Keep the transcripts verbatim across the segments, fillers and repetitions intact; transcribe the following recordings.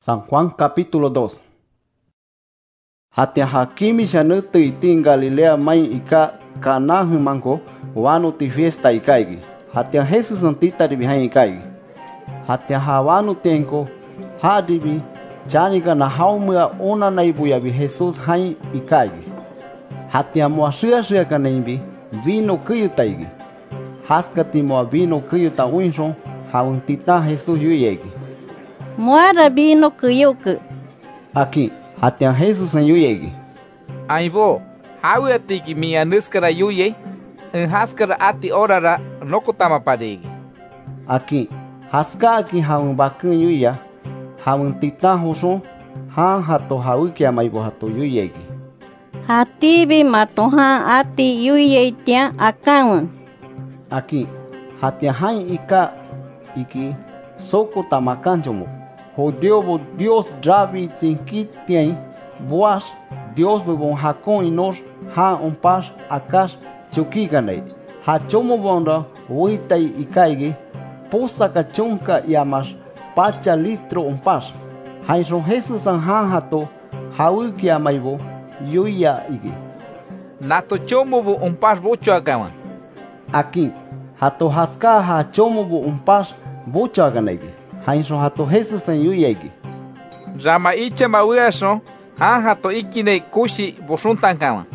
San Juan capítulo dos. Hatia hakimi shanutu itin Galilea mai ika Caná mango wanu ti fiesta ikaigi. Hatia Jesus antita ribihain ikaigi. Hatia hawanu tenko hadibi chanika na haumua ona naibuya bi Jesus hain ikaigi. Hatia moa shia shia kanaibi vino kuyutaigi. Haskati moa vino kuyuta winshon hauntita Jesus yuyegi. Moara vino kuyuku. Aqui, hatia Jesus en yuyegi. Aibo, hawe atiki mi anuskara yuye, en haskara ati orara nokotama paregi. Aqui, haska aqui haun bakun yuya, haun tita hoson, han hato hauki amaibo hato yuyegi. Hatibi matohan ati yuye tian akawan. Aqui, hatia hain ika iki soko tamakanjomo. Rodeu Deus dravi tinkitian boas Deus bebon hakon inos ha on pas akas chukiganai ha chomo bonda uitai ikaigi posa kachonka yamas pacha litro on pas haison Jesus an ha hato hauki amaibo yuya igi nato chomo bo on pas bocho agawan aqui hato haska ha chomo bo on pas bocho aganai hainso hato Jesus en yuyegi. Rama icha mauason, han hato ikine kushi bosuntan kawan.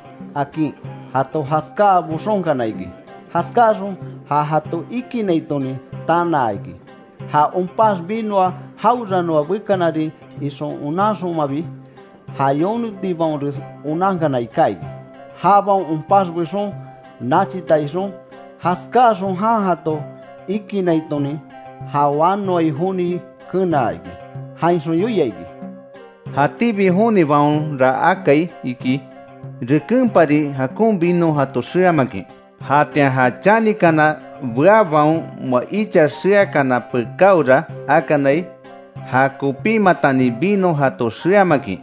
Aquí, hato haska boson naigi. Haskason, ha hato ikine toni tanaigi. Ha umpas binwa hauranoa wikanari ison unason mabi. Ha yonu dibon unangana ikaigi. Ha bon umpas wison, nachitaison, haskason ha hato ikine toni. Hawano ihuni kunaigi. Hainso yuyegi. Hatibi huni vaun ra akai iki. Rikumpari hakun bino hato shiamaki. Hatia hachani kana bua vaun mo icha shia kana pekaura akanai. Hakupi matani bino hato shiamaki.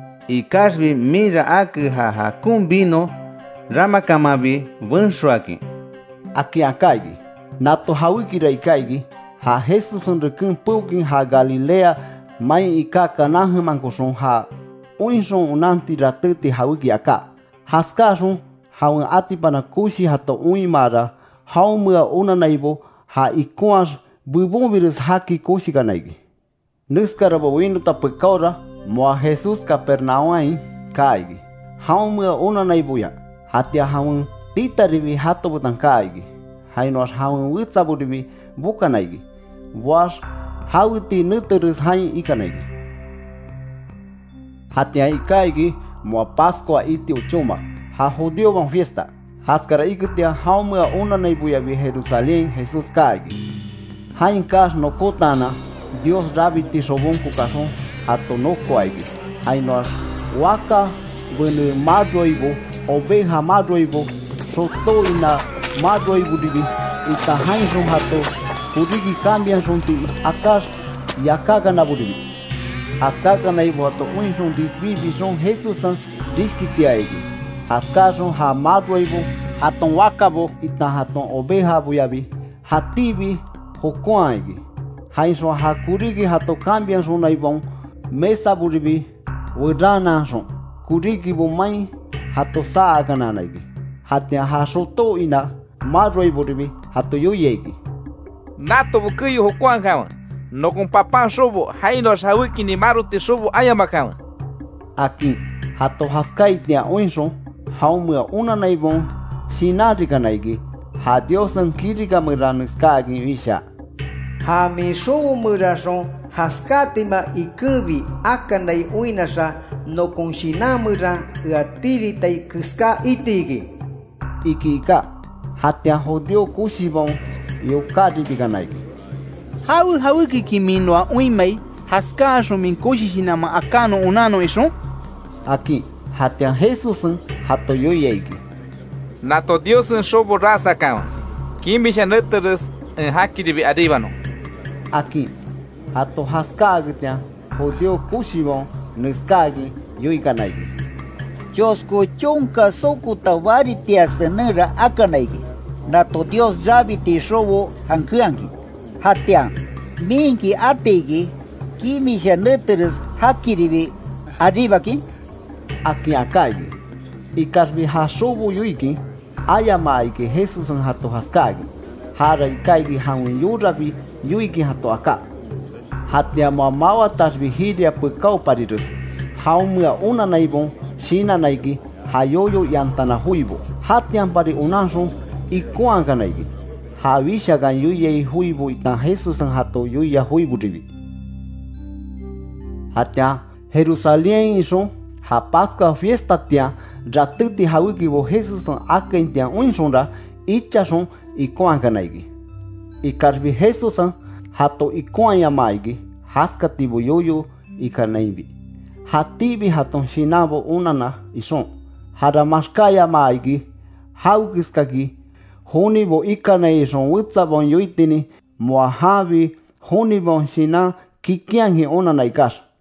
Ikasbi mira aki ha hakun bino ramakamabi vunshuaki. Aki akaigi. Nato hawikira ikaigi. Ha Jesus on rekun pukin ha Galilea mai ika Caná mankoson ha uinson unanti ratete hawiki aka. Haskason haun ati pana kushi hato uimara haumua unanaibo ha ikuas bubon virus haki kushi kanaigi. Nuskarabo winu tapekaura moa Jesus Capernaum kaigi. Haumua unanaibo ya hatia haun tita ribi hato butan kaigi. Hainos haun witsabu ribi bukanaigi. Was hauti nuterus hain ikanaigi. Hatia ikaigi moa Pascua iti uchuma. Ha judío van fiesta. Haskara ikutia haumua unanaibuya bi Jerusalén Jesus kaigi. Hain kas no kotana Dios rabiti sobon kukason hato no koigi. Hainos waka wene madroibo oveja madroibo soto ina madroibo dibi ita hain son hato Purigi cambian sonti akas y akaga na buribi. Askaga na ibo ato uinson disbibi son Jesus san diskitiaigi. Askason ha madwa ibo haton wakabo ita haton oveja buyabi. Hatibi hokoaigi. Haison ha kurigi hato cambian son na ibon mesa buribi wedana son. Kurigi bo mai hato saaga na naigi. Hatia ha soto ina madwa ibo ribi hato yoyegi. Nato bukuyu hokuan kawan. No con papá sobo, hainos hawiki ni maruti sobo ayamakawan. Aquí, hato haskaitia oinson, haumua una naibon, sinadrika naigi, ha diosan kirika muranuskagi visha. Ha mi sobo murason, haskatima ikubi akanai uinasa, no con sinamura, gatiri tai kuska itigi. Iki ika, hatia hodio kushibon, yokadi diganaigi. Hau hau kikiminwa uimei haskaso min koshishinama akano unano eso. Aquí hatia Jesus hato yoyeigi. Nato Dios en sobo raza kawan. Kimisha neteres en hakiribi adibano. Aquí hato haskagitia hodio kushibon nuskagi yoiganaigi. Josko chonka soku tawari tia senera akanaigi. Nato Dios rabiti sobo hankuangi. Hatian, mingi atigi, Kimisha neteres hakiribi arriba aquí. Aquí acá. Y casbi hasubu yuiki. Ayama que Jesús en hato haskagi. Hara y kaigi haun yurabi yuiki hato acá. Hatia mamawa tasbihiria pekau parirus. Haumia una naibon, shina naigi, hayoyo yantana huibo. Hatian pari unansun y kuanga naigi. Havisha gan yuye huibo itan Jesús en hato yuya huibo ribi. Hatia Jerusalén isun, ha Pascua fiesta tia, ratuti hawikibo Jesús en aken tia unsonra, ichasun y kuanga naigi. Y karbi Jesús en hato y kuanya maigi, haskatibo yoyo y kanaibi. Hatibi haton shinabo unana ison. Haramaskaya maigi, haukiskagi, hunibo ikane ison witzabon yoitini, moahabi, hunibon shina, kikiangi unana ikas.